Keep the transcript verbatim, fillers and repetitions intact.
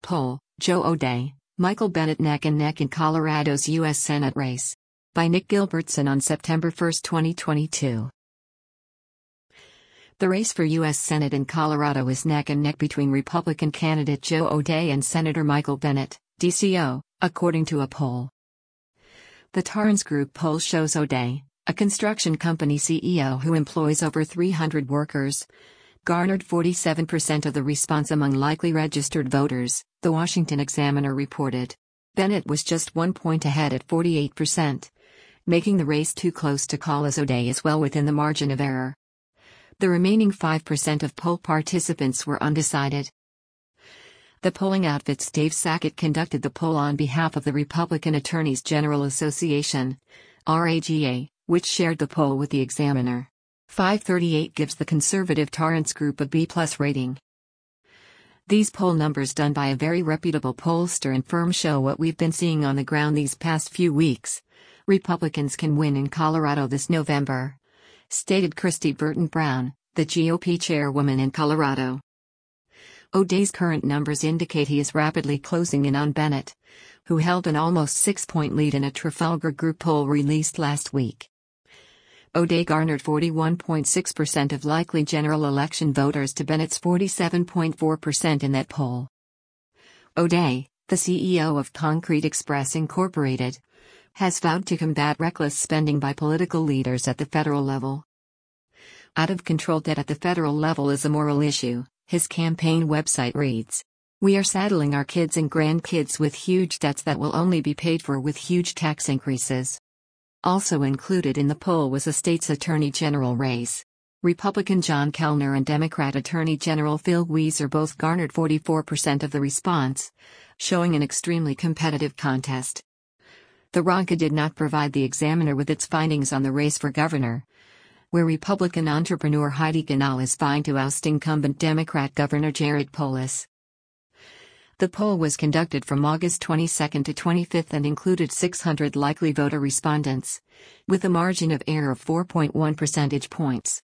Poll, Joe O'Dea, Michael Bennet neck and neck in Colorado's U S Senate race. By Nick Gilbertson on September first, twenty twenty-two. The race for U S Senate in Colorado is neck and neck between Republican candidate Joe O'Dea and Senator Michael Bennet, D C O, according to a poll. The Tarrance Group poll shows O'Dea, a construction company C E O who employs over three hundred workers, garnered forty-seven percent of the response among likely registered voters, the Washington Examiner reported. Bennet was just one point ahead at forty-eight percent, making the race too close to call, as O'Dea is well within the margin of error. The remaining five percent of poll participants were undecided. The polling outfit's Dave Sackett conducted the poll on behalf of the Republican Attorneys General Association, R A G A, which shared the poll with the Examiner. five thirty-eight gives the conservative Tarrance Group a B plus rating. These poll numbers, done by a very reputable pollster and firm, show what we've been seeing on the ground these past few weeks. Republicans can win in Colorado this November, stated Kristi Burton Brown, the G O P chairwoman in Colorado. O'Dea's current numbers indicate he is rapidly closing in on Bennet, who held an almost six-point lead in a Trafalgar Group poll released last week. O'Dea garnered forty-one point six percent of likely general election voters to Bennett's forty-seven point four percent in that poll. O'Dea, the C E O of Concrete Express Incorporated, has vowed to combat reckless spending by political leaders at the federal level. Out-of-control debt at the federal level is a moral issue, his campaign website reads. We are saddling our kids and grandkids with huge debts that will only be paid for with huge tax increases. Also included in the poll was a state's attorney general race. Republican John Kellner and Democrat Attorney General Phil Weiser both garnered forty-four percent of the response, showing an extremely competitive contest. The Ronca did not provide the Examiner with its findings on the race for governor, where Republican entrepreneur Heidi Ganahl is vying to oust incumbent Democrat Governor Jared Polis. The poll was conducted from August twenty-second to twenty-fifth and included six hundred likely voter respondents, with a margin of error of four point one percentage points.